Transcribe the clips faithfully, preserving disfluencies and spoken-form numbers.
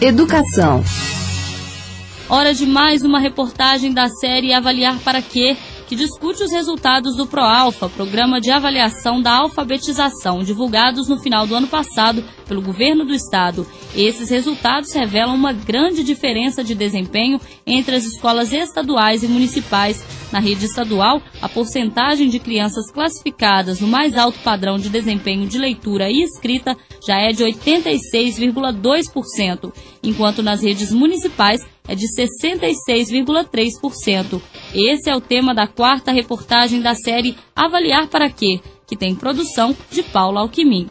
Educação. Hora de mais uma reportagem da série Avaliar para Quê?, que discute os resultados do ProAlfa, Programa de Avaliação da Alfabetização, divulgados no final do ano passado pelo governo do estado. Esses resultados revelam uma grande diferença de desempenho entre as escolas estaduais e municipais. Na rede estadual, a porcentagem de crianças classificadas no mais alto padrão de desempenho de leitura e escrita já é de oitenta e seis vírgula dois por cento, enquanto nas redes municipais é de sessenta e seis vírgula três por cento. Esse é o tema da quarta reportagem da série Avaliar para Quê?, que tem produção de Paula Alquimim.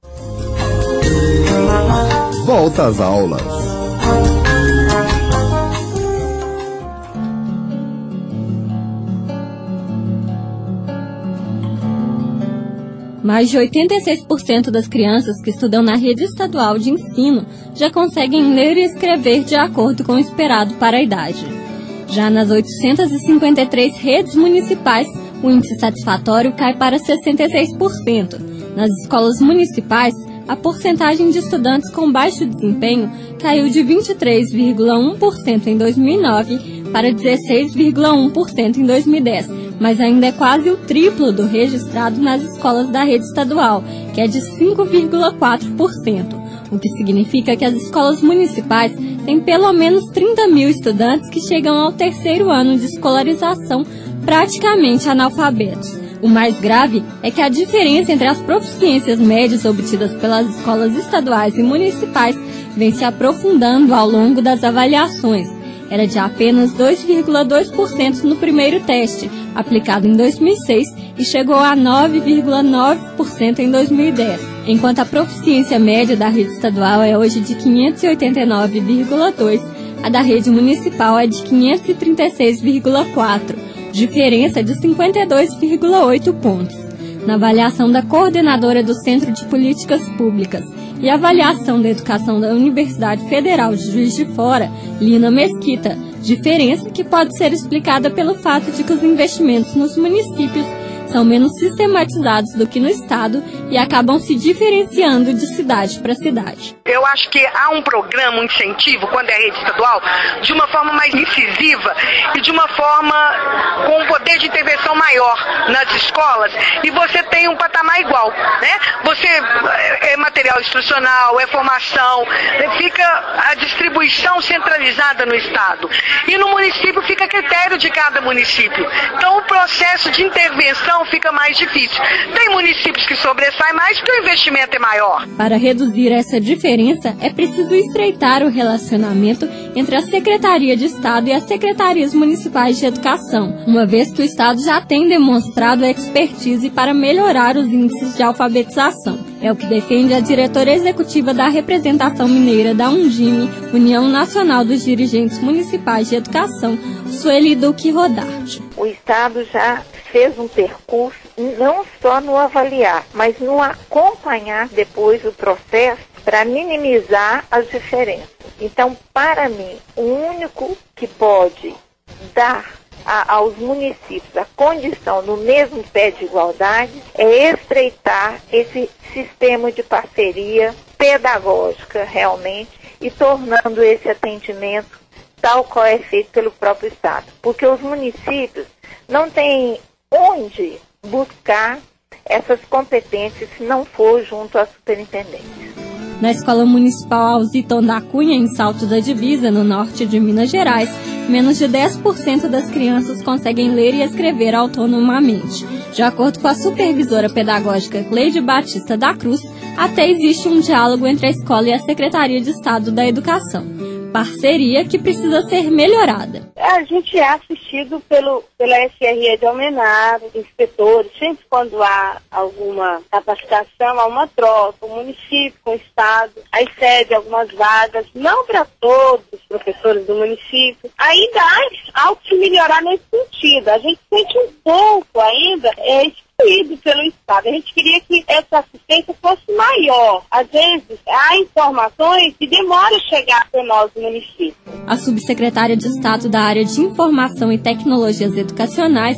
Volta às aulas. Mais de oitenta e seis por cento das crianças que estudam na rede estadual de ensino já conseguem ler e escrever de acordo com o esperado para a idade. Já nas oitocentas e cinquenta e três redes municipais, o índice satisfatório cai para sessenta e seis por cento. Nas escolas municipais, a porcentagem de estudantes com baixo desempenho caiu de vinte e três vírgula um por cento em dois mil e nove para dezesseis vírgula um por cento em dois mil e dez, mas ainda é quase o triplo do registrado nas escolas da rede estadual, que é de cinco vírgula quatro por cento, o que significa que as escolas municipais têm pelo menos trinta mil estudantes que chegam ao terceiro ano de escolarização praticamente analfabetos. O mais grave é que a diferença entre as proficiências médias obtidas pelas escolas estaduais e municipais vem se aprofundando ao longo das avaliações. Era de apenas dois vírgula dois por cento no primeiro teste, aplicado em dois mil e seis, e chegou a nove vírgula nove por cento em dois mil e dez, enquanto a proficiência média da rede estadual é hoje de quinhentos e oitenta e nove vírgula dois, a da rede municipal é de quinhentos e trinta e seis vírgula quatro, diferença de cinquenta e dois vírgula oito pontos. Na avaliação da coordenadora do Centro de Políticas Públicas e avaliação da educação da Universidade Federal de Juiz de Fora, Lina Mesquita, diferença que pode ser explicada pelo fato de que os investimentos nos municípios são menos sistematizados do que no estado e acabam se diferenciando de cidade para cidade. Eu acho que há um programa, um incentivo, quando é a rede estadual, de uma forma mais incisiva e de uma forma com um poder de intervenção maior nas escolas, e você tem um patamar igual, né? Você é material instrucional, é formação, fica a distribuição centralizada no estado. E no município fica a critério de cada município. Então o processo de intervenção fica mais difícil. Tem municípios que sobressaem mais porque o investimento é maior. Para reduzir essa diferença, é preciso estreitar o relacionamento entre a Secretaria de Estado e as Secretarias Municipais de Educação, uma vez que o Estado já tem demonstrado expertise para melhorar os índices de alfabetização. É o que defende a diretora executiva da representação mineira da Undime, União Nacional dos Dirigentes Municipais de Educação, Sueli Duque Rodarte. O Estado já fez um percurso não só no avaliar, mas no acompanhar depois o processo para minimizar as diferenças. Então, para mim, o único que pode dar a, aos municípios a condição no mesmo pé de igualdade é estreitar esse sistema de parceria pedagógica realmente e tornando esse atendimento tal qual é feito pelo próprio Estado. Porque os municípios não têm onde buscar essas competências se não for junto à superintendência. Na Escola Municipal Alziton da Cunha, em Salto da Divisa, no norte de Minas Gerais, menos de dez por cento das crianças conseguem ler e escrever autonomamente. De acordo com a supervisora pedagógica Cleide Batista da Cruz, até existe um diálogo entre a escola e a Secretaria de Estado da Educação. Parceria que precisa ser melhorada. A gente é assistido pelo, pela S R E de Almenara, inspetores, sempre quando há alguma capacitação, há uma troca, o município com o Estado, aí cede algumas vagas, não para todos os professores do município. Ainda há algo que melhorar nesse sentido. A gente sente um pouco ainda é, excluído pelo Estado. A gente queria que essa assistência fosse maior. Às vezes, há informações que demoram a chegar para nós no município. A subsecretária de Estado da área de Informação e Tecnologias Educacionais,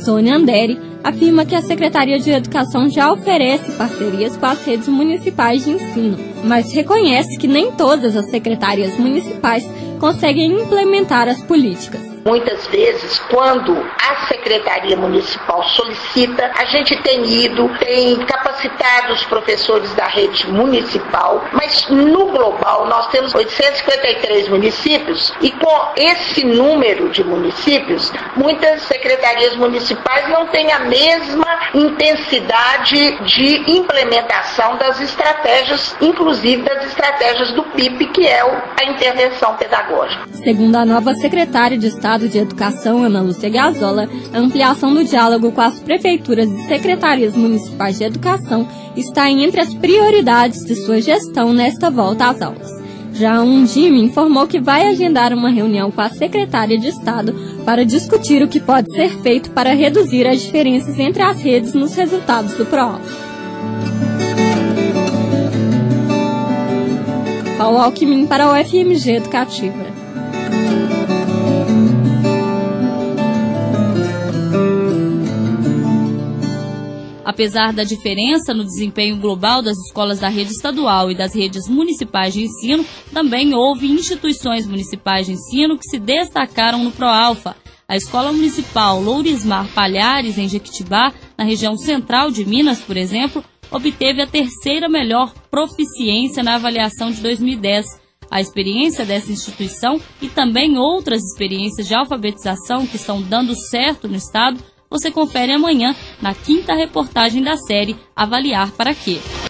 Sônia Andere afirma que a Secretaria de Educação já oferece parcerias com as redes municipais de ensino, mas reconhece que nem todas as secretarias municipais conseguem implementar as políticas. Muitas vezes, quando a Secretaria Municipal solicita, a gente tem ido, tem capacitado os professores da rede municipal, mas no global nós temos oitocentos e cinquenta e três municípios e com esse número de municípios, muitas secretarias municipais não têm a mesma intensidade de implementação das estratégias, inclusive das estratégias do P I P, que é a intervenção pedagógica. Segundo a nova secretária de Estado de Educação, Ana Lúcia Gazola, a ampliação do diálogo com as prefeituras e secretarias municipais de educação está entre as prioridades de sua gestão nesta volta às aulas. Já a Undime informou que vai agendar uma reunião com a secretária de Estado para discutir o que pode ser feito para reduzir as diferenças entre as redes nos resultados do PROALFA. Paulo Alckmin para a U F M G Educativa. Apesar da diferença no desempenho global das escolas da rede estadual e das redes municipais de ensino, também houve instituições municipais de ensino que se destacaram no PROALFA. A Escola Municipal Lourismar Palhares, em Jequitibá, na região central de Minas, por exemplo, obteve a terceira melhor proficiência na avaliação de dois mil e dez. A experiência dessa instituição e também outras experiências de alfabetização que estão dando certo no estado, você confere amanhã na quinta reportagem da série Avaliar para Quê?